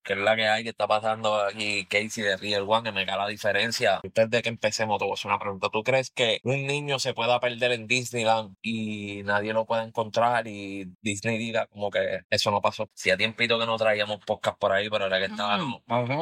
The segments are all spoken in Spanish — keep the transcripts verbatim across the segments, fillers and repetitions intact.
que es la que hay, que está pasando aquí Casey de Real One, que me cae la diferencia. Antes de que empecemos, te voy a hacer una pregunta. ¿Tú crees que un niño se pueda perder en Disneyland y nadie lo pueda encontrar y Disney diga como que eso no pasó? Si a tiempito que no traíamos podcast por ahí, pero era que estábamos,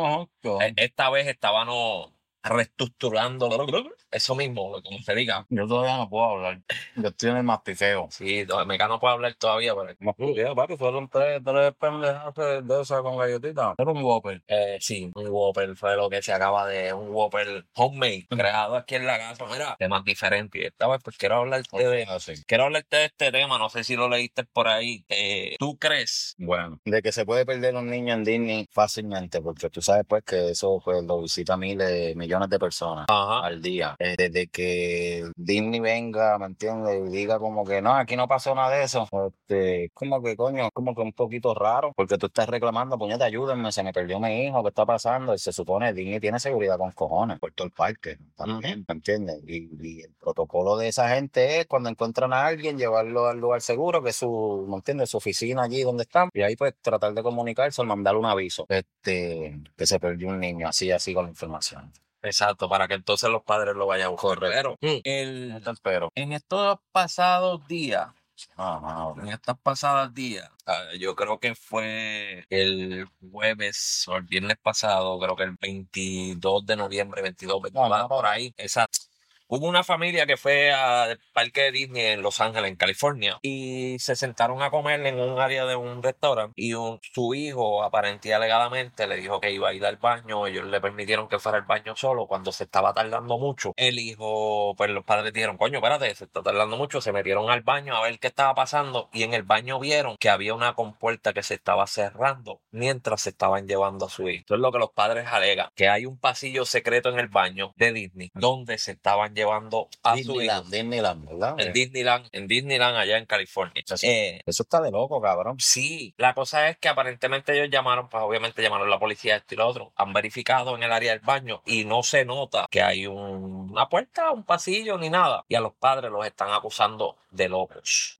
e- esta vez estábamos reestructurando eso mismo, como se diga. Yo todavía no puedo hablar. Yo estoy en el masticeo. Sí, no, Meca no puede hablar todavía, pero Ya, papi, fueron tres, tres pendejas de de esas con galletita. Era un Whopper. Eh, sí, un Whopper fue lo que se acaba de un Whopper homemade, creado aquí en la casa. Mira, temas diferentes. Y esta vez, pues quiero hablarte de, Así. quiero hablarte de este tema. No sé si lo leíste por ahí. Eh, ¿tú crees? Bueno, de que se puede perder un niño en Disney fácilmente, porque tú sabes pues que eso pues lo visita miles, millones de personas Ajá. al día. Eh, desde que Disney venga, ¿me entiendes? Y diga como que no, aquí no pasó nada de eso. Este, como que coño, como que un poquito raro, porque tú estás reclamando, puñete, ayúdenme, se me perdió mi hijo, ¿qué está pasando? Y se supone Disney tiene seguridad con cojones por todo el parque, también, ¿me entiendes? Y, y el protocolo de esa gente es cuando encuentran a alguien, llevarlo al lugar seguro, que es su, ¿me entiendes? Su oficina allí donde están, y ahí pues tratar de comunicarse o mandarle un aviso, este, que se perdió un niño, así, así con la información. Exacto, para que entonces los padres lo vayan a buscar. Pero mm, el, Pero, en estos pasados días, no, no, en estas pasadas días, ah, yo creo que fue el jueves o el viernes pasado, creo que el veintidós de noviembre, veintidós, veinticuatro, no, por ahí, exacto. Hubo una familia que fue al parque de Disney en Los Ángeles, en California, y se sentaron a comer en un área de un restaurante y un- su hijo, aparentemente alegadamente, le dijo que iba a ir al baño. Ellos le permitieron que fuera al baño solo cuando se estaba tardando mucho. El hijo, pues los padres dijeron, coño, espérate, se está tardando mucho. Se metieron al baño a ver qué estaba pasando y en el baño vieron que había una compuerta que se estaba cerrando mientras se estaban llevando a su hijo. Eso es lo que los padres alegan, que hay un pasillo secreto en el baño de Disney donde se estaban llevando a su hijo. Disneyland, Disneyland, ¿verdad? En Disneyland, en Disneyland allá en California. Eso, Eh, eso está de loco, cabrón. sí, la cosa es que aparentemente ellos llamaron, pues obviamente llamaron a la policía, esto y lo otro, han verificado en el área del baño y no se nota que hay un- una puerta, un pasillo ni nada. Y a los padres los están acusando de locos.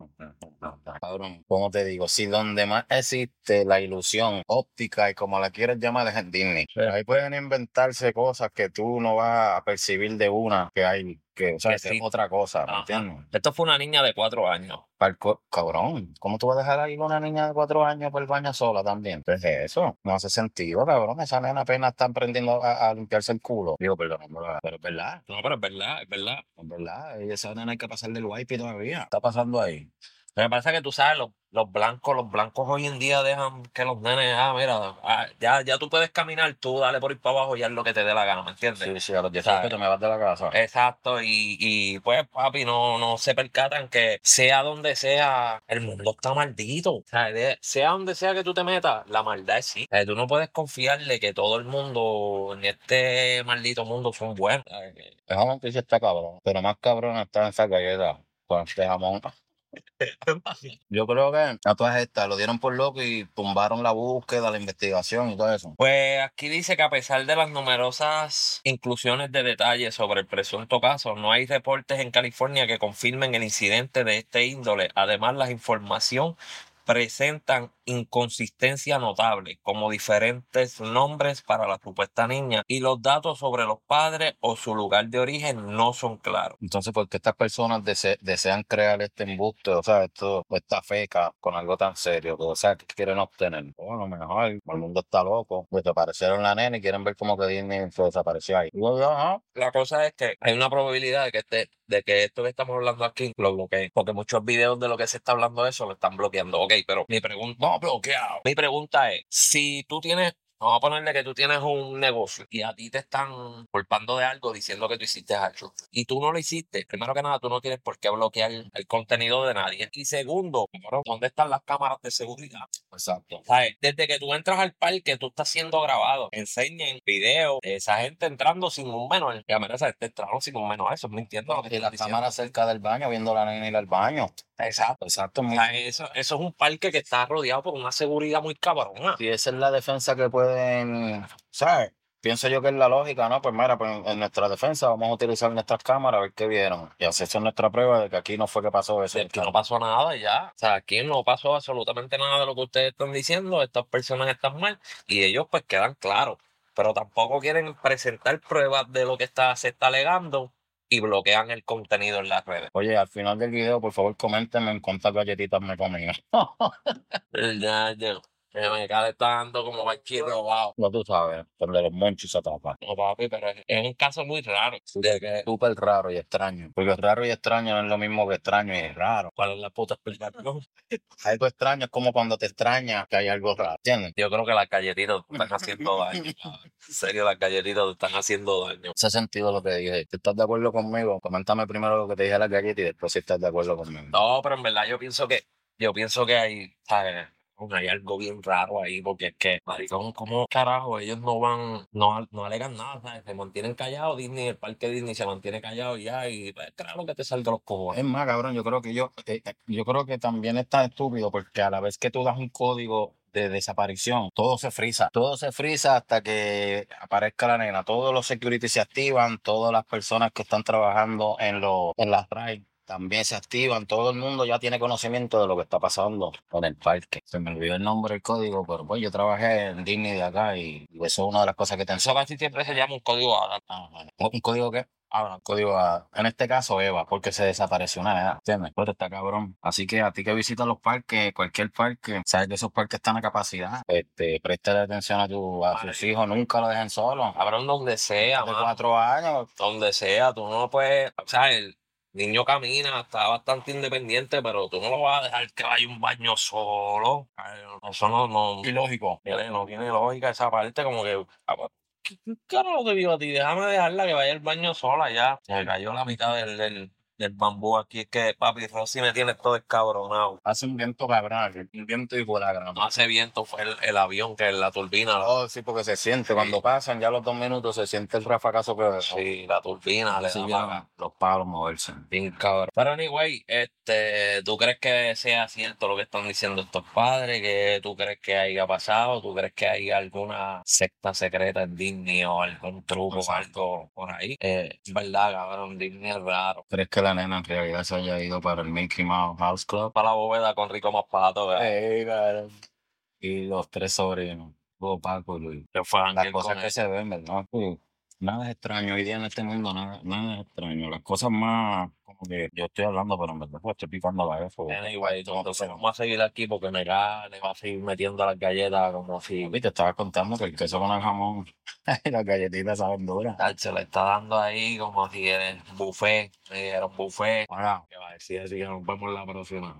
Cabrón, como te digo, si donde más existe la ilusión óptica y como la quieres llamar es en Disney. Ahí pueden inventarse cosas que tú no vas a percibir de una que hay, que, o sea, Que que sí. es otra cosa, ¿me Ajá. entiendes? Esto fue una niña de cuatro años. Pa'l co- Cabrón, ¿cómo tú vas a dejar ahí una niña de cuatro años por el baño sola también? Pues eso, no hace sentido, cabrón. Esa nena apenas está aprendiendo a, a limpiarse el culo. Digo, perdón, no, pero pero es verdad, No, pero es verdad, es verdad. es verdad. Y esa nena hay que pasarle el wipe todavía. Está pasando ahí. Lo que pasa es que tú sabes, los, los blancos, los blancos hoy en día dejan que los nenes, ah, mira, ah, ya, ya tú puedes caminar, tú dale por ir para abajo y haz lo que te dé la gana, ¿me entiendes? Sí, sí, a los ¿Sabes? dieciocho te me vas de la casa. Exacto, y, y pues papi, no, no se percatan que sea donde sea, el mundo está maldito. O sea, de- sea donde sea que tú te metas, la maldad es sí. O sea, tú no puedes confiarle que todo el mundo en este maldito mundo son buenos. ¿Sabes? Esa noticia está cabrón, pero más cabrón está esa galleta con este jamón. Yo creo que a todas estas lo dieron por loco y tumbaron la búsqueda, la investigación y todo eso. Pues aquí dice que a pesar de las numerosas inclusiones de detalles sobre el presunto caso, no hay reportes en California que confirmen el incidente de este índole. Además, la información presentan inconsistencia notable, como diferentes nombres para la supuesta niña, y los datos sobre los padres o su lugar de origen no son claros. Entonces, ¿por qué estas personas dese- desean crear este embuste, o sea, esto, o esta feca con algo tan serio? O sea, ¿qué quieren obtener? Bueno, mejor, el mundo está loco. Pues desaparecieron la nena y quieren ver cómo que Disney se desapareció ahí. Y yo, ajá. La cosa es que hay una probabilidad de que este, de que esto que estamos hablando aquí lo bloqueen, porque muchos videos de lo que se está hablando de eso lo están bloqueando. Ok, pero mi pregunta, no, bloqueado. Mi pregunta es, si tú tienes, vamos a ponerle que tú tienes un negocio y a ti te están culpando de algo diciendo que tú hiciste algo y tú no lo hiciste, primero que nada, tú no tienes por qué bloquear el contenido de nadie. Y segundo, cabrón, ¿dónde están las cámaras de seguridad? Exacto. ¿Sabes? Desde que tú entras al parque, tú estás siendo grabado. Enseñen videos de esa gente entrando sin un menor. Y a menos esa gente entraron sin un menor. Eso es mintiendo lo que Y estás la diciendo. cámara cerca del baño, viendo a la nena ir al baño. Exacto. Exacto. O muy- sea, eso, eso es un parque que está rodeado por una seguridad muy cabrona. Y esa es la defensa que pueden, ¿sabes? pienso yo que es la lógica, ¿no? Pues mira, pues en, en nuestra defensa vamos a utilizar nuestras cámaras a ver qué vieron. Y así esa es nuestra prueba de que aquí no fue que pasó eso. Aquí no pasó nada y ya. O sea, aquí no pasó absolutamente nada de lo que ustedes están diciendo. Estas personas están mal y ellos pues quedan claros. Pero tampoco quieren presentar pruebas de lo que está, se está alegando y bloquean el contenido en las redes. Oye, al final del video, por favor, coméntenme en cuántas galletitas me comí. Ya, ya. Que me cae está dando como aquí robado. No, tú sabes, donde los monchis se tapan. No, papi, pero es, es un caso muy raro. De que, Súper raro y extraño. Porque raro y extraño no es lo mismo que extraño y raro. ¿cuál es la puta explicación? Algo extraño es como cuando te extrañas que hay algo raro, ¿entiendes? Yo creo que las galletitas te están haciendo daño. En serio, las galletitas te están haciendo daño. Ese sentido lo que dije. Si estás de acuerdo conmigo, coméntame primero lo que te dije de las galletas y después si estás de acuerdo conmigo. No, pero en verdad yo pienso que, yo pienso que hay, ¿sabes? Hay algo bien raro ahí, porque es que, maricón, ¿cómo carajo ellos no van, no, no alegan nada, ¿sabes? Se mantienen callados, Disney, el parque Disney se mantiene callado y ya, y pues, claro que te salga los cojones. Es más, cabrón, yo creo que yo, eh, eh, yo creo que también está estúpido porque a la vez que tú das un código de desaparición, todo se frisa, todo se frisa hasta que aparezca la nena, todos los security se activan, todas las personas que están trabajando en los, en las raids también se activan, todo el mundo ya tiene conocimiento de lo que está pasando con el parque. Se me olvidó el nombre del código, pero pues yo trabajé en Disney de acá y, y eso es una de las cosas que te Eso casi siempre se llama un código A D A. Ah, bueno. ¿Un código qué? Ah, bueno, código A. En este caso, Eva, porque se desapareció una edad, ¿entiendes? Pues está cabrón. Así que a ti que visitas los parques, cualquier parque, sabes que esos parques están a capacidad. Este, préstale atención a, tu, a sus hijos, nunca lo dejen solo. Cabrón, donde sea, De mano. cuatro años. Donde sea, tú no puedes, o sea, el niño camina, está bastante independiente, pero tú no lo vas a dejar que vaya a un baño solo. Ay, eso no, no, Ilógico. tiene- no tiene lógica esa parte, como que, ah, pues, ¿qué qué carajo te digo a ti? Déjame dejarla que vaya al baño sola ya. Se me cayó la mitad del, del, del bambú aquí, es que papi Rosy me tiene todo escabronado. Hace un viento cabrón, un viento y por la grama. No hace viento, fue el, el avión, que es la turbina. la- Oh, sí, porque se siente. Cuando pasan ya los dos minutos, se siente el rafagazo que Sí, la turbina le sí, da ya para- los palos moverse. Bien cabrón. Pero anyway, este, ¿tú crees que sea cierto lo que están diciendo estos padres? ¿Que tú crees que haya pasado? ¿Tú crees que hay alguna secta secreta en Disney o algún truco o algo por ahí? Eh, es verdad, cabrón, Disney es raro. ¿Crees que la nena en realidad se haya ido para el Mickey Mouse House Club? Para la bóveda con Rico más pato, ¿verdad? Ey, cabrón. Y los tres sobrinos, Hugo, Paco y Luis. Que fue Las Ángel cosas con que él. se ven, ¿verdad? Sí. Nada es extraño hoy día en este mundo, nada, nada es extraño. Las cosas más, como que yo estoy hablando, pero en verdad pues estoy picando la F. Anyway, entonces vamos a seguir aquí porque me cae, le va a seguir metiendo las galletas como si... Y te estaba contando que el queso con el jamón y las galletitas saben duras. Tal, se le está dando ahí como si era buffet, eh, era un buffet. Ahora, Que va a decir así que nos vemos la próxima.